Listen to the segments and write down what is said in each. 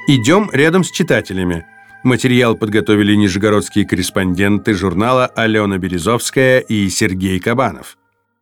Идем рядом с читателями. Материал подготовили нижегородские корреспонденты журнала Алена Березовская и Сергей Кабанов.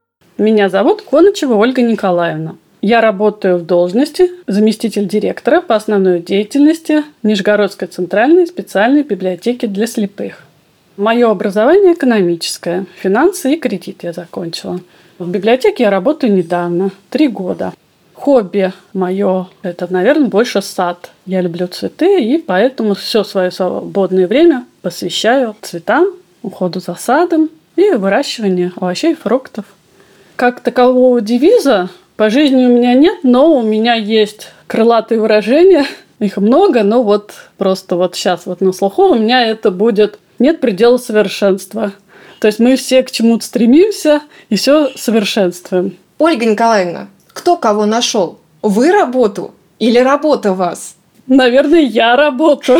Меня зовут Конычева Ольга Николаевна. Я работаю в должности заместитель директора по основной деятельности Нижегородской центральной специальной библиотеки для слепых. Мое образование экономическое, финансы и кредит я закончила. В библиотеке я работаю недавно, 3 года. Хобби мое – это, наверное, больше сад. Я люблю цветы, и поэтому все свое свободное время посвящаю цветам, уходу за садом и выращиванию овощей и фруктов. Как такового девиза по жизни у меня нет, но у меня есть крылатые выражения. Их много, но просто сейчас на слуху у меня это будет «нет предела совершенства». То есть мы все к чему-то стремимся и все совершенствуем. Ольга Николаевна, кто кого нашел? Вы работу или работа вас? Наверное, я работу.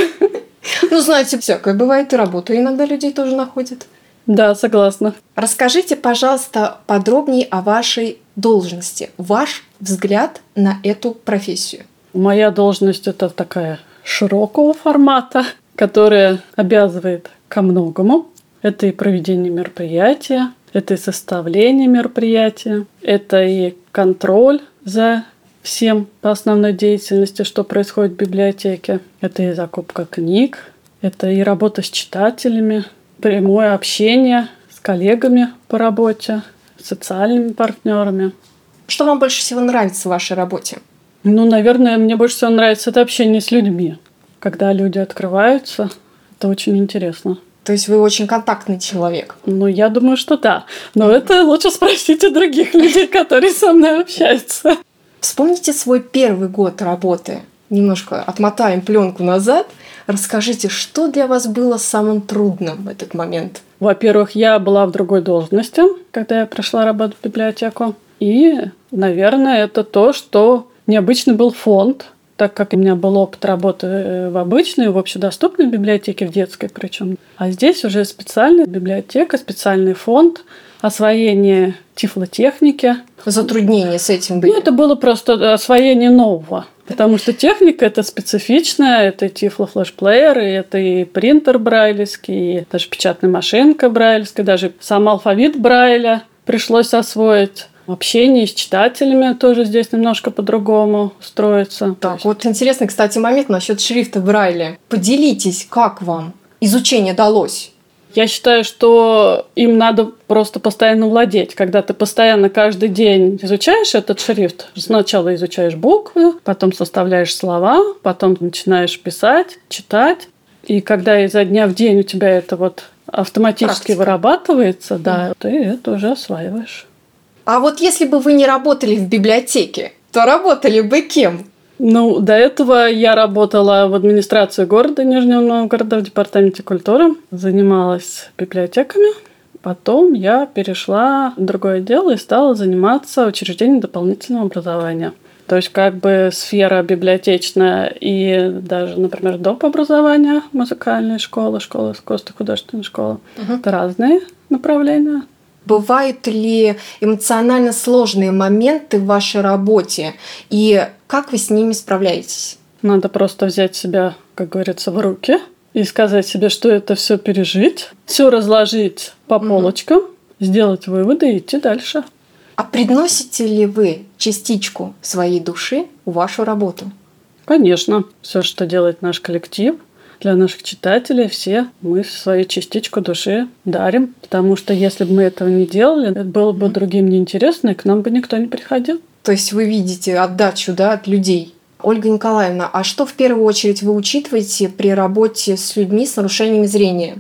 Знаете, всякое бывает, и работу иногда людей тоже находят. Да, согласна. Расскажите, пожалуйста, подробнее о вашей должности. Ваш взгляд на эту профессию. Моя должность – это такая широкого формата, которая обязывает ко многому. Это и проведение мероприятия, это и составление мероприятия, это и контроль за всем по основной деятельности, что происходит в библиотеке. Это и закупка книг, это и работа с читателями, прямое общение с коллегами по работе, с социальными партнерами. Что вам больше всего нравится в вашей работе? Наверное, мне больше всего нравится это общение с людьми. Когда люди открываются, это очень интересно. То есть вы очень контактный человек? Я думаю, что да. Но это лучше спросить у других людей, которые со мной общаются. Вспомните свой первый год работы. Немножко отмотаем пленку назад. Расскажите, что для вас было самым трудным в этот момент? Во-первых, я была в другой должности, когда я пришла работать в библиотеку. И, наверное, это то, что необычный был фонд, так как у меня был опыт работы в обычной, в общедоступной библиотеке, в детской причем. А здесь уже специальная библиотека, специальный фонд, освоение тифлотехники. Затруднения с этим были? Это было просто освоение нового. Потому что техника это специфичная, это и тифлофлешплееры, это и принтер брайлевский, и даже печатная машинка брайлевская, даже сам алфавит Брайля пришлось освоить. Общение с читателями тоже здесь немножко по-другому строится. Так, интересный, кстати, момент насчет шрифта Брайля. Поделитесь, как вам изучение далось? Я считаю, что им надо просто постоянно владеть. Когда ты постоянно каждый день изучаешь этот шрифт, сначала изучаешь буквы, потом составляешь слова, потом начинаешь писать, читать. И когда изо дня в день у тебя это автоматически вырабатывается, да, ты это уже осваиваешь. А если бы вы не работали в библиотеке, то работали бы кем? До этого я работала в администрации города Нижнего Новгорода в департаменте культуры, занималась библиотеками. Потом я перешла в другое отдел и стала заниматься учреждением дополнительного образования. То есть сфера библиотечная и даже, например, доп. Образования, музыкальная школа, школа искусств, художественная школа. Это разные направления. Бывают ли эмоционально сложные моменты в вашей работе? И как вы с ними справляетесь? Надо просто взять себя, как говорится, в руки и сказать себе, что это все пережить, все разложить по полочкам, сделать выводы и идти дальше. А привносите ли вы частичку своей души в вашу работу? Конечно. Все, что делает наш коллектив, для наших читателей, все мы свою частичку души дарим. Потому что если бы мы этого не делали, это было бы другим неинтересно, и к нам бы никто не приходил. То есть вы видите отдачу, от людей. Ольга Николаевна, а что в первую очередь вы учитываете при работе с людьми с нарушениями зрения?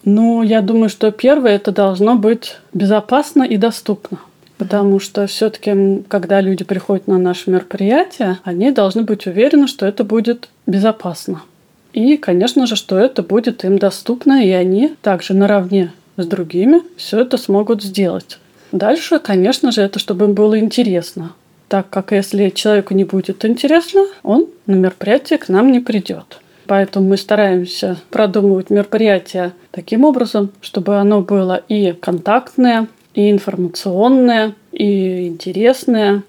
Я думаю, что первое это должно быть безопасно и доступно. Потому что все-таки, когда люди приходят на наше мероприятие, они должны быть уверены, что это будет безопасно. И, конечно же, что это будет им доступно, и они также наравне с другими все это смогут сделать. Дальше, конечно же, это чтобы им было интересно. Так как если человеку не будет интересно, он на мероприятие к нам не придет. Поэтому мы стараемся продумывать мероприятие таким образом, чтобы оно было и контактное, и информационное, и интересное.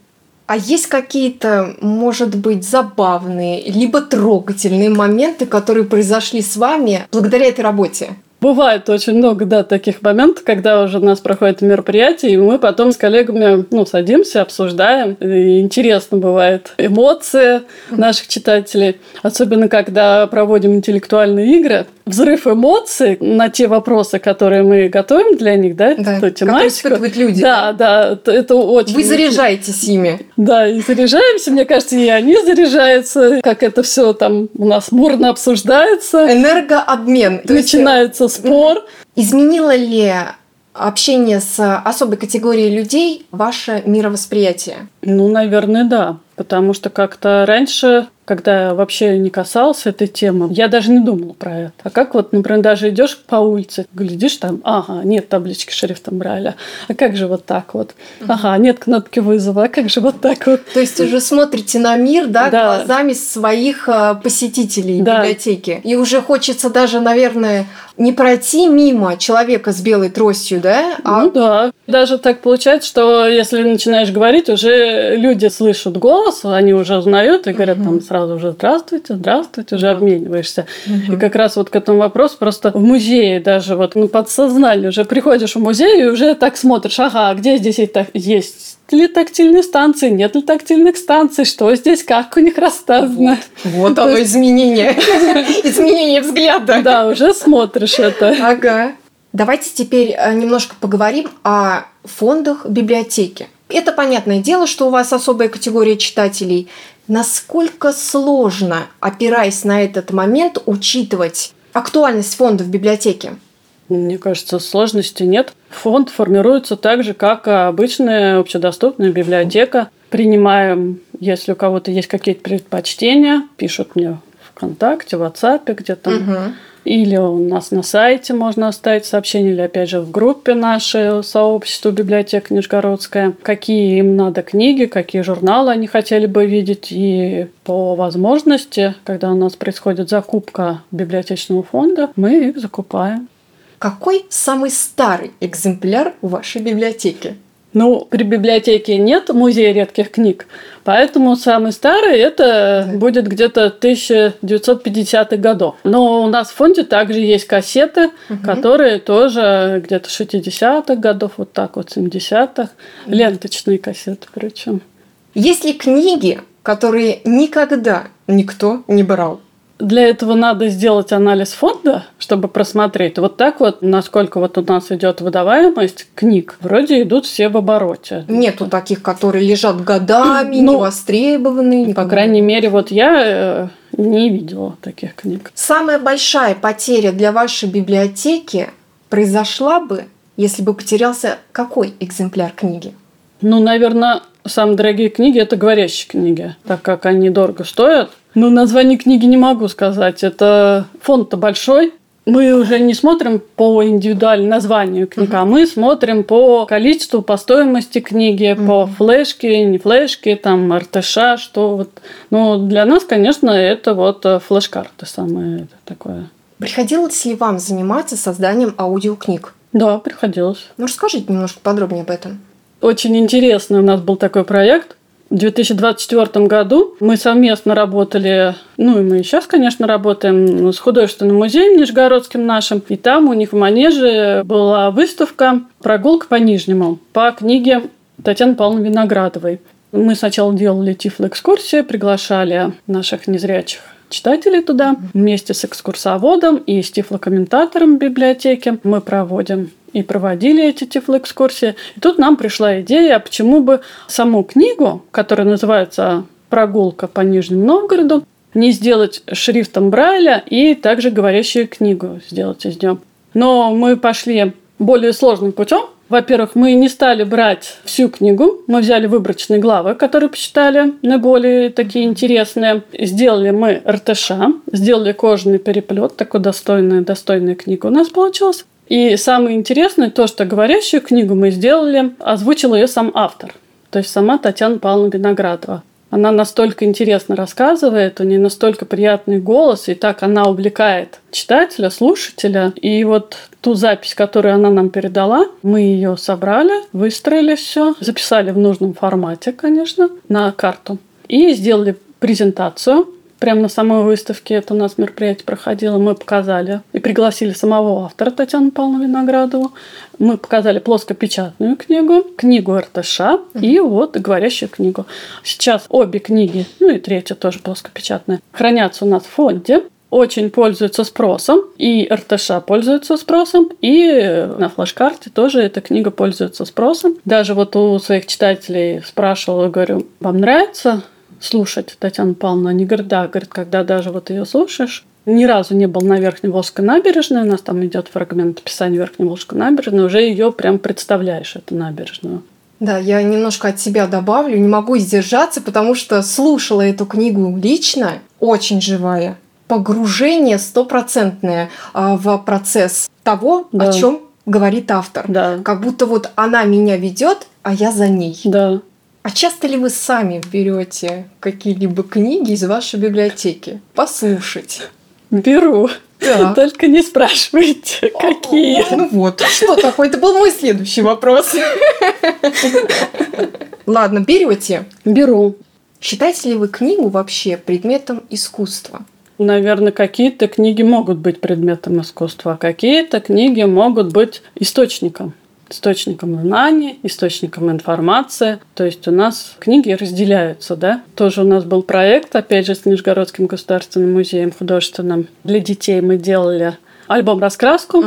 А есть какие-то, может быть, забавные, либо трогательные моменты, которые произошли с вами благодаря этой работе? Бывает очень много, да, таких моментов, когда уже у нас проходит мероприятие, и мы потом с коллегами, садимся, обсуждаем. И интересно бывает эмоции наших читателей. Особенно, когда проводим интеллектуальные игры. Взрыв эмоций на те вопросы, которые мы готовим для них, да, да, тематику. Которые испытывают люди. Да, это очень... Вы заряжаетесь ими. Да, и заряжаемся, мне кажется, и они заряжаются, как это все там у нас бурно обсуждается. Энергообмен. Начинается спор. Изменило ли общение с особой категорией людей ваше мировосприятие? Наверное, да. Потому что как-то раньше, когда я вообще не касался этой темы, я даже не думала про это. А как например, даже идешь по улице, глядишь там, нет таблички шрифтом Брайля, а как же вот так вот? Нет кнопки вызова, а как же вот так вот? То есть уже смотрите на мир, да, глазами своих посетителей библиотеки. И уже хочется даже, наверное, не пройти мимо человека с белой тростью, да? Да. Даже так получается, что если начинаешь говорить, уже люди слышат голос, они уже узнают и говорят там сразу уже «здравствуйте», уже обмениваешься. И как раз к этому вопросу просто в музее даже подсознание уже приходишь в музей и уже так смотришь, где здесь есть ли тактильные станции, нет ли тактильных станций, что здесь, как у них расставлено. Вот оно изменение. Изменение взгляда. Да, уже смотришь это. Ага. Давайте теперь немножко поговорим о фондах библиотеки. Это понятное дело, что у вас особая категория читателей. Насколько сложно, опираясь на этот момент, учитывать актуальность фондов библиотеки? Мне кажется, сложности нет. Фонд формируется так же, как обычная общедоступная библиотека. Принимаем, если у кого-то есть какие-то предпочтения, пишут мне ВКонтакте, в WhatsApp где-то. Или у нас на сайте можно оставить сообщение, или опять же в группе нашей сообщества библиотека Нижегородская, какие им надо книги, какие журналы они хотели бы видеть. И по возможности, когда у нас происходит закупка библиотечного фонда, мы их закупаем. Какой самый старый экземпляр в вашей библиотеке? При библиотеке нет музея редких книг, поэтому самый старый это будет где-то 1950-х годов. Но у нас в фонде также есть кассеты, которые тоже где-то 60-х годов, 70-х, ленточные кассеты причем. Есть ли книги, которые никогда никто не брал? Для этого надо сделать анализ фонда, чтобы просмотреть. Насколько у нас идет выдаваемость книг, вроде идут все в обороте. Нету таких, которые лежат годами, не востребованы. По крайней мере, я не видела таких книг. Самая большая потеря для вашей библиотеки произошла бы, если бы потерялся какой экземпляр книги? Наверное, самые дорогие книги – это говорящие книги, так как они дорого стоят. Название книги не могу сказать. Это фонд-то большой. Мы уже не смотрим по индивидуальному названию книг, а мы смотрим по количеству, по стоимости книги, по флешке, не флешке, РТШ, что Но для нас, конечно, это флеш-карты самое такое. Приходилось ли вам заниматься созданием аудиокниг? Да, приходилось. Расскажите немножко подробнее об этом. Очень интересный у нас был такой проект. В 2024 году мы совместно работали, и мы сейчас, конечно, работаем с художественным музеем нижегородским нашим. И там у них в манеже была выставка «Прогулка по Нижнему» по книге Татьяны Павловны Виноградовой. Мы сначала делали тифлоэкскурсии, приглашали наших незрячих читателей туда. Вместе с экскурсоводом и с тифлокомментатором библиотеки мы проводим и проводили эти тифлоэкскурсии. И тут нам пришла идея, почему бы саму книгу, которая называется «Прогулка по Нижнему Новгороду», не сделать шрифтом Брайля и также говорящую книгу сделать из нее. Но мы пошли более сложным путем. Во-первых, мы не стали брать всю книгу, мы взяли выборочные главы, которые посчитали наиболее такие интересные. Сделали мы РТШ, сделали кожаный переплет, такой достойная книга у нас получилась. И самое интересное то, что говорящую книгу мы сделали, озвучил ее сам автор, то есть сама Татьяна Павловна Виноградова. Она настолько интересно рассказывает, у нее настолько приятный голос, и так она увлекает читателя, слушателя. И вот ту запись, которую она нам передала, мы ее собрали, выстроили все, записали в нужном формате, конечно, на карту. И сделали презентацию. Прямо на самой выставке это у нас мероприятие проходило. Мы показали и пригласили самого автора Татьяну Павловну Виноградову. Мы показали плоскопечатную книгу РТШ и вот говорящую книгу. Сейчас обе книги, и третья тоже плоскопечатная, хранятся у нас в фонде. Очень пользуются спросом. И РТШ пользуется спросом, и на флеш-карте тоже эта книга пользуется спросом. Даже вот у своих читателей спрашивала, говорю, вам нравится слушать Татьяну Павловну? Они говорят, да. Говорят, когда даже вот ее слушаешь. Ни разу не был на Верхневолжской набережной. У нас там идет фрагмент описания Верхневолжской набережной. Уже ее прям представляешь, эту набережную. Да, я немножко от себя добавлю. Не могу сдержаться, потому что слушала эту книгу лично. Очень живая. Погружение 100% в процесс того, да. О чем говорит автор. Да. Как будто вот она меня ведет, а я за ней. Да. А часто ли вы сами берете какие-либо книги из вашей библиотеки послушать? Беру. Да. Только не спрашивайте, какие. Ну вот, что такое? Это был мой следующий вопрос. Ладно, берете? Беру. Считаете ли вы книгу вообще предметом искусства? Наверное, какие-то книги могут быть предметом искусства, а какие-то книги могут быть источником знаний, источником информации. То есть у нас книги разделяются, да. Тоже у нас был проект, опять же, с Нижегородским государственным музеем художественным. Для детей мы делали альбом-раскраску.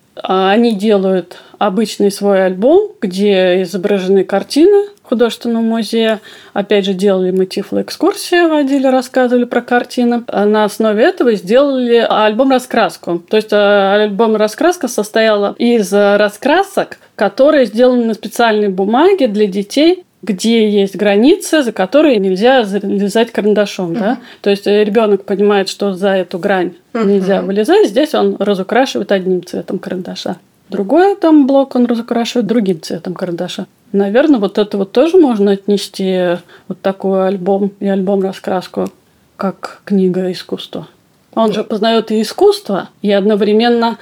Они делают обычный свой альбом, где изображены картины художественного музея. Опять же, делали мы тифлоэкскурсии, водили, рассказывали про картины. На основе этого сделали альбом-раскраску. То есть альбом-раскраска состояла из раскрасок, которые сделаны на специальной бумаге для детей, где есть границы, за которые нельзя залезать карандашом. Да? То есть ребенок понимает, что за эту грань нельзя вылезать. Здесь он разукрашивает одним цветом карандаша. Другой там блок он разукрашивает другим цветом карандаша. Наверное, вот это вот тоже можно отнести вот такой альбом и альбом-раскраску как книга искусства. Он же познает и искусство, и одновременно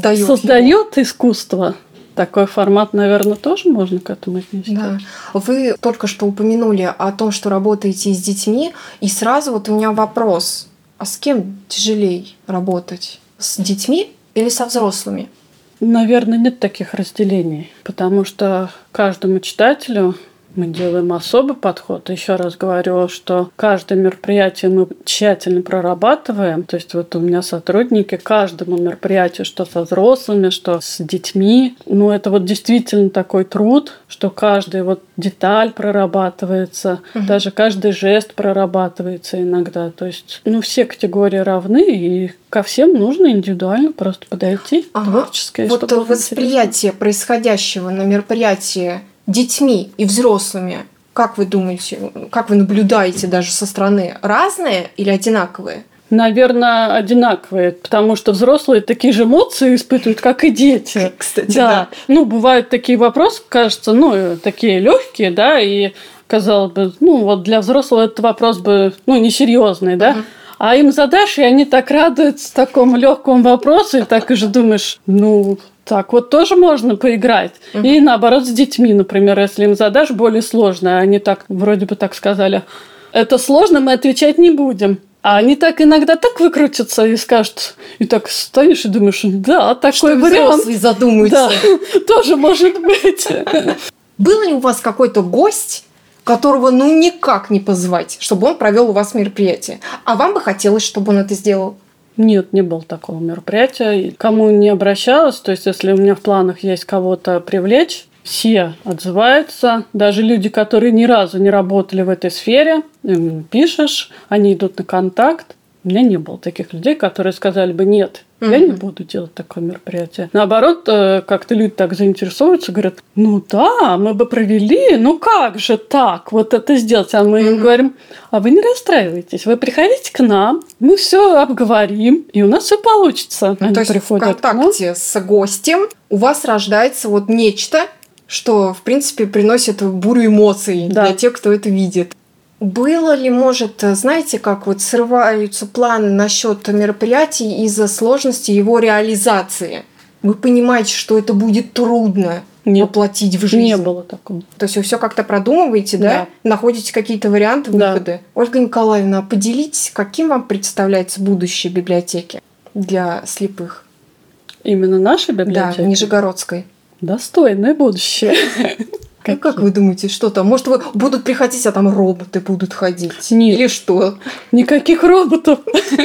создает искусство. Такой формат, наверное, тоже можно к этому отнести. Да. Вы только что упомянули о том, что работаете с детьми, и сразу вот у меня вопрос. А с кем тяжелее работать? С детьми или со взрослыми? Наверное, нет таких разделений, потому что каждому читателю мы делаем особый подход. Еще раз говорю, что каждое мероприятие мы тщательно прорабатываем. То есть вот у меня сотрудники каждому мероприятию, что со взрослыми, что с детьми. Ну, это вот действительно такой труд, что каждая вот деталь прорабатывается, даже каждый жест прорабатывается иногда. То есть, все категории равны, и ко всем нужно индивидуально просто подойти, творческое. Вот восприятие происходящего на мероприятии детьми и взрослыми, как вы думаете, как вы наблюдаете даже со стороны, разные или одинаковые? Наверное, одинаковые, потому что взрослые такие же эмоции испытывают, как и дети. Кстати, да. Бывают такие вопросы, кажется, такие легкие, да, и казалось бы, вот для взрослого этот вопрос бы, несерьезный, да. А им задашь, и они так радуются такому легкому вопросу, и так и же думаешь, так вот тоже можно поиграть. И наоборот с детьми, например, если им задашь более сложное, они так вроде бы так сказали, это сложно, мы отвечать не будем. А они так иногда так выкрутятся и скажут, и так стоишь и думаешь, да, такой вариант. Взрослые задумаются. Да, тоже может быть. Был ли у вас какой-то гость, которого никак не позвать, чтобы он провел у вас мероприятие? А вам бы хотелось, чтобы он это сделал? Нет, не было такого мероприятия. Кому не обращалась, то есть если у меня в планах есть кого-то привлечь, все отзываются. Даже люди, которые ни разу не работали в этой сфере, им пишешь, они идут на контакт. У меня не было таких людей, которые сказали бы нет, я не буду делать такое мероприятие. Наоборот, как-то люди так заинтересуются, говорят, да, мы бы провели, как же так, вот это сделать. А мы им говорим, а вы не расстраивайтесь, вы приходите к нам, мы все обговорим, и у нас все получится. Они то есть приходят в контакте с гостем у вас рождается нечто, что, в принципе, приносит бурю эмоций для тех, кто это видит. Было ли, может, знаете, как вот срываются планы насчет мероприятий из-за сложности его реализации? Вы понимаете, что это будет трудно воплотить в жизнь? Не было такого. То есть вы все как-то продумываете, да? Находите какие-то варианты выхода? Ольга Николаевна, поделитесь, каким вам представляется будущее библиотеки для слепых? Именно наша библиотека? Да, Нижегородской. Достойное будущее. Как вы думаете, что там? Может, будут приходить, а там роботы будут ходить? Нет. Или что? Никаких роботов.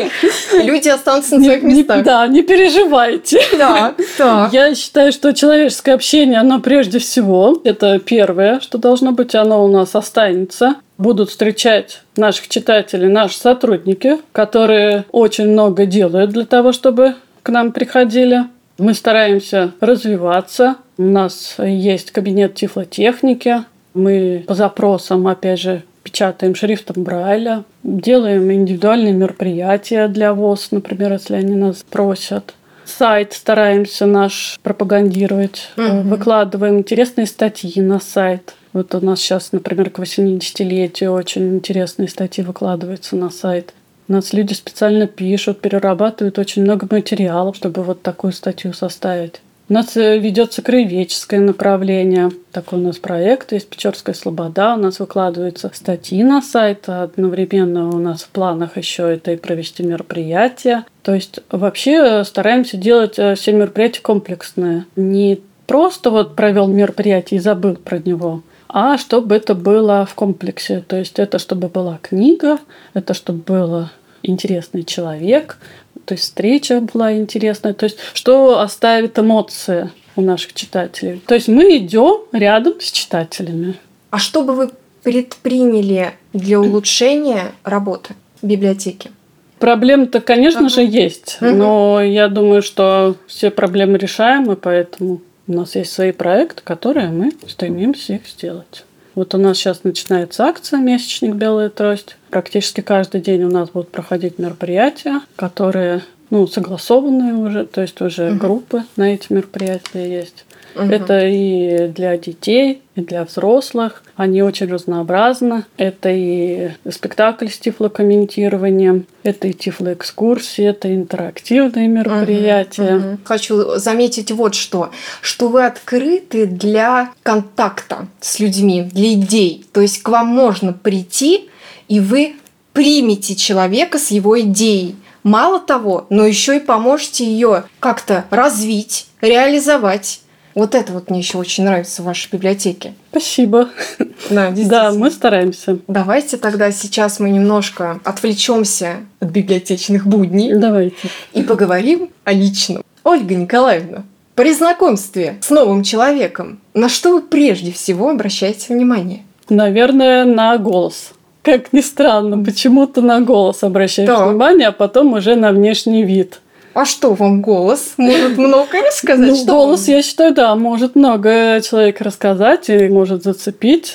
Люди останутся на своих местах. Да, не переживайте. Да. Я считаю, что человеческое общение, оно прежде всего, это первое, что должно быть, оно у нас останется. Будут встречать наших читателей наши сотрудники, которые очень много делают для того, чтобы к нам приходили. Мы стараемся развиваться. У нас есть кабинет тифлотехники. Мы по запросам, опять же, печатаем шрифтом Брайля. Делаем индивидуальные мероприятия для ВОС, например, если они нас просят. Сайт стараемся наш пропагандировать. Выкладываем интересные статьи на сайт. Вот у нас сейчас, например, к 80-летию очень интересные статьи выкладываются на сайт. У нас люди специально пишут, перерабатывают очень много материалов, чтобы вот такую статью составить. У нас ведется краеведческое направление. Такой у нас проект есть «Печорская слобода». У нас выкладываются статьи на сайт. Одновременно у нас в планах еще это и провести мероприятия. То есть вообще стараемся делать все мероприятия комплексные. Не просто вот провел мероприятие и забыл про него, а чтобы это было в комплексе. То есть это чтобы была книга, это чтобы был интересный человек, то есть встреча была интересная, то есть что оставит эмоции у наших читателей. То есть мы идем рядом с читателями. А что бы вы предприняли для улучшения работы библиотеки? Проблемы-то, конечно же, есть, но я думаю, что все проблемы решаемы, поэтому у нас есть свои проекты, которые мы стремимся их сделать. Вот у нас сейчас начинается акция «Месячник «Белая трость». Практически каждый день у нас будут проходить мероприятия, которые согласованные уже, то есть уже группы на эти мероприятия есть. Это и для детей, и для взрослых. Они очень разнообразны. Это и спектакль с тифлокомментированием, это и тифлоэкскурсии, это интерактивные мероприятия. Хочу заметить вот что вы открыты для контакта с людьми, для идей. То есть к вам можно прийти, и вы примете человека с его идеей. Мало того, но еще и поможете ее как-то развить, реализовать. Вот это вот мне еще очень нравится в вашей библиотеке. Спасибо. Да, мы стараемся. Давайте тогда сейчас мы немножко отвлечемся от библиотечных будней. Давайте. И поговорим о личном. Ольга Николаевна, при знакомстве с новым человеком, на что вы прежде всего обращаете внимание? Наверное, на голос. Как ни странно, почему-то на голос обращаешь внимание, а потом уже на внешний вид. А что вам голос? Может много рассказать? Голос, я считаю, да, может много человек рассказать и может зацепить.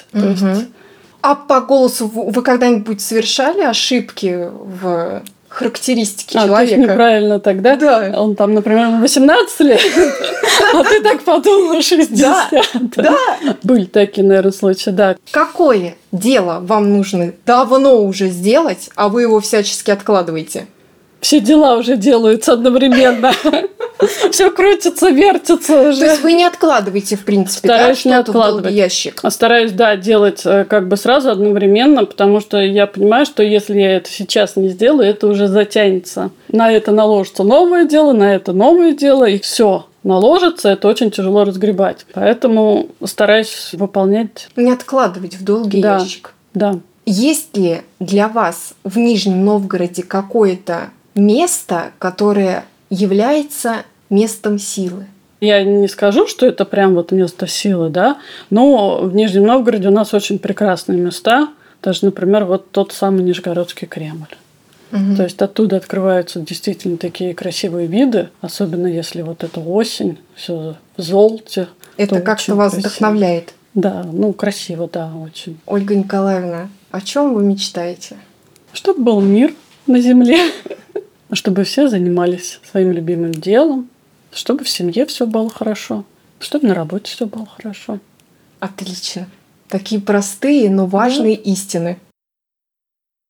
А по голосу вы когда-нибудь совершали ошибки в характеристике человека? То есть неправильно тогда? Да. Он там, например, 18 лет, а ты так подумала 60. Да. Были такие, наверное, случаи, да. Какое дело вам нужно давно уже сделать, а вы его всячески откладываете? Все дела уже делаются одновременно. Все крутится, вертится уже. То есть вы не откладываете, в принципе, стараюсь не откладывать. В долгий ящик? Стараюсь, делать как бы сразу одновременно, потому что я понимаю, что если я это сейчас не сделаю, это уже затянется. На это наложится новое дело, на это новое дело, и все наложится, это очень тяжело разгребать. Поэтому стараюсь выполнять. Не откладывать в долгий ящик. Да. Есть ли для вас в Нижнем Новгороде какое-то место, которое является местом силы? Я не скажу, что это прям вот место силы, да, но в Нижнем Новгороде у нас очень прекрасные места. Даже, например, вот тот самый Нижегородский Кремль. То есть оттуда открываются действительно такие красивые виды, особенно если вот это осень, все в золоте. Это как-то вас вдохновляет? Да, красиво, да, очень. Ольга Николаевна, о чем вы мечтаете? Чтобы был мир на земле, чтобы все занимались своим любимым делом, чтобы в семье все было хорошо, чтобы на работе все было хорошо. Отлично. Такие простые, но важные истины.